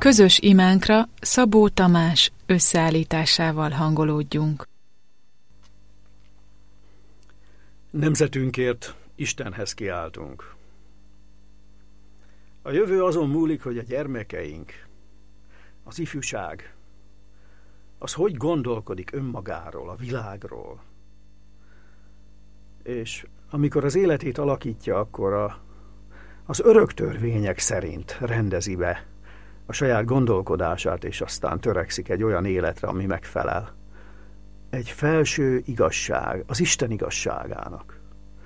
Közös imánkra Szabó Tamás összeállításával hangolódjunk. Nemzetünkért Istenhez kiáltunk. A jövő azon múlik, hogy a gyermekeink, az ifjúság, az hogy gondolkodik önmagáról, a világról. És amikor az életét alakítja, akkor az örök törvények szerint rendezi be a saját gondolkodását, és aztán törekszik egy olyan életre, ami megfelel egy felső igazság, az Isten igazságának.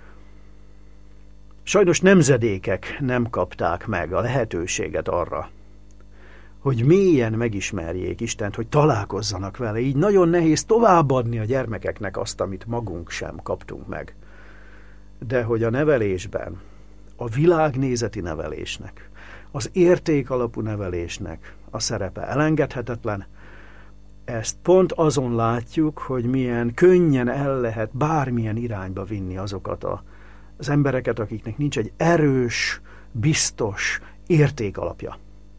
Sajnos nemzedékek nem kapták meg a lehetőséget arra, hogy mélyen megismerjék Istent, hogy találkozzanak vele. Így nagyon nehéz továbbadni a gyermekeknek azt, amit magunk sem kaptunk meg. De hogy a nevelésben, a világnézeti nevelésnek, az értékalapú nevelésnek a szerepe elengedhetetlen, ezt pont azon látjuk, hogy milyen könnyen el lehet bármilyen irányba vinni azokat az embereket, akiknek nincs egy erős, biztos értékalapja.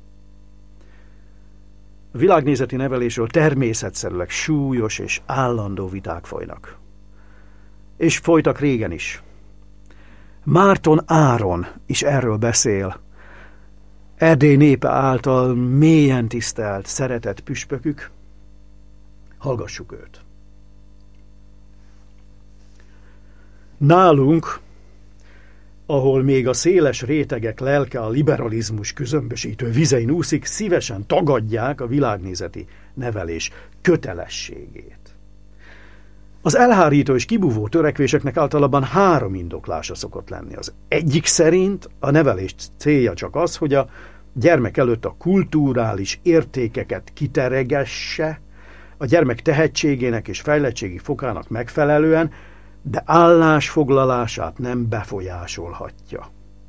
A világnézeti nevelésről természetszerűleg súlyos és állandó viták folynak. És folytak régen is. Márton Áron is erről beszél. Erdély népe által mélyen tisztelt, szeretett püspökük. Hallgassuk őt. Nálunk, ahol még a széles rétegek lelke a liberalizmus közömbösítő vizein úszik, szívesen tagadják a világnézeti nevelés kötelességét. Az elhárító és kibúvó törekvéseknek általában 3 indoklása szokott lenni. Az egyik szerint a nevelés célja csak az, hogy a gyermek előtt a kulturális értékeket kiteregesse, a gyermek tehetségének és fejlettségi fokának megfelelően, de állásfoglalását nem befolyásolhatja.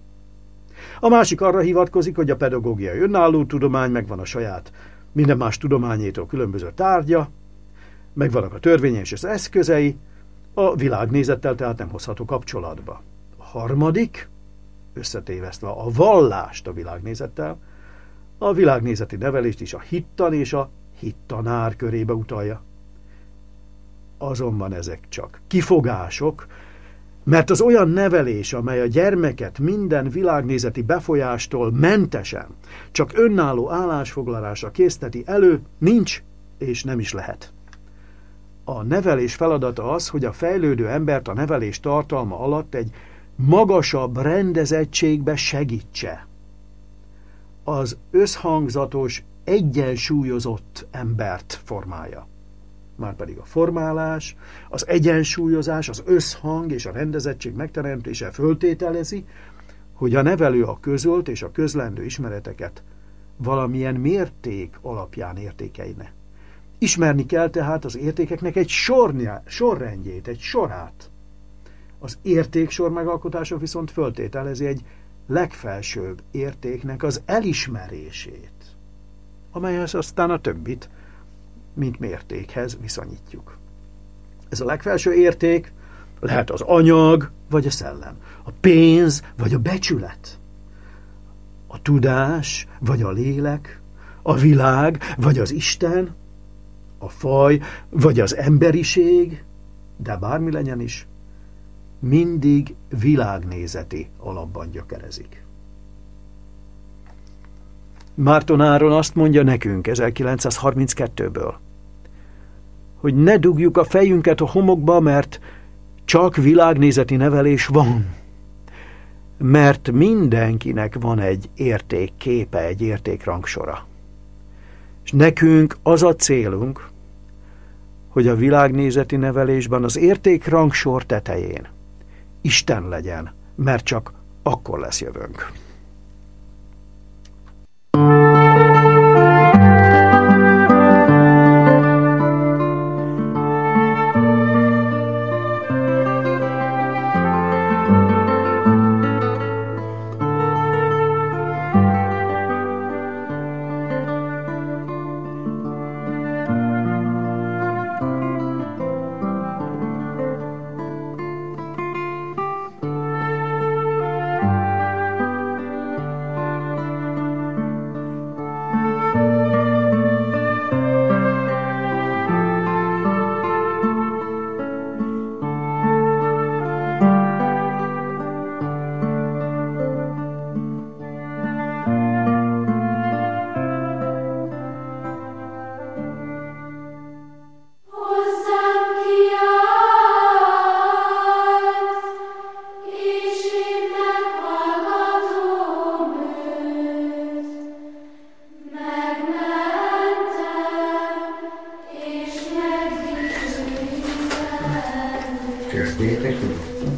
A másik arra hivatkozik, hogy a pedagógiai önálló tudomány, megvan a saját minden más tudományétól különböző tárgya, megvannak a törvények és az eszközei, a világnézettel tehát nem hozható kapcsolatba. A harmadik, összetévesztve a vallást a világnézettel, a világnézeti nevelést is a hittan és a hittanár körébe utalja. Azonban ezek csak kifogások, mert az olyan nevelés, amely a gyermeket minden világnézeti befolyástól mentesen, csak önálló állásfoglalásra készteti elő, nincs és nem is lehet. A nevelés feladata az, hogy a fejlődő embert a nevelés tartalma alatt egy magasabb rendezettségbe segítse. Az összhangzatos, egyensúlyozott embert formálja. Márpedig a formálás, az egyensúlyozás, az összhang és a rendezettség megteremtése föltételezi, hogy a nevelő a közölt és a közlendő ismereteket valamilyen mérték alapján értékelne. Ismerni kell tehát az értékeknek egy sorrendjét, egy sorát. Az értéksor megalkotása viszont föltételezi egy legfelsőbb értéknek az elismerését, amelyhez aztán a többit, mint mértékhez viszonyítjuk. Ez a legfelső érték lehet az anyag vagy a szellem, a pénz vagy a becsület, a tudás vagy a lélek, a világ vagy az Isten, a faj vagy az emberiség, de bármi legyen is, mindig világnézeti alapban gyökerezik. Márton Áron azt mondja nekünk 1932-ből, hogy ne dugjuk a fejünket a homokba, mert csak világnézeti nevelés van. Mert mindenkinek van egy értékképe, egy értékrangsora. És nekünk az a célunk, hogy a világnézeti nevelésben az értékrangsor tetején Isten legyen, mert csak akkor lesz jövőnk. Kezdjétek meg.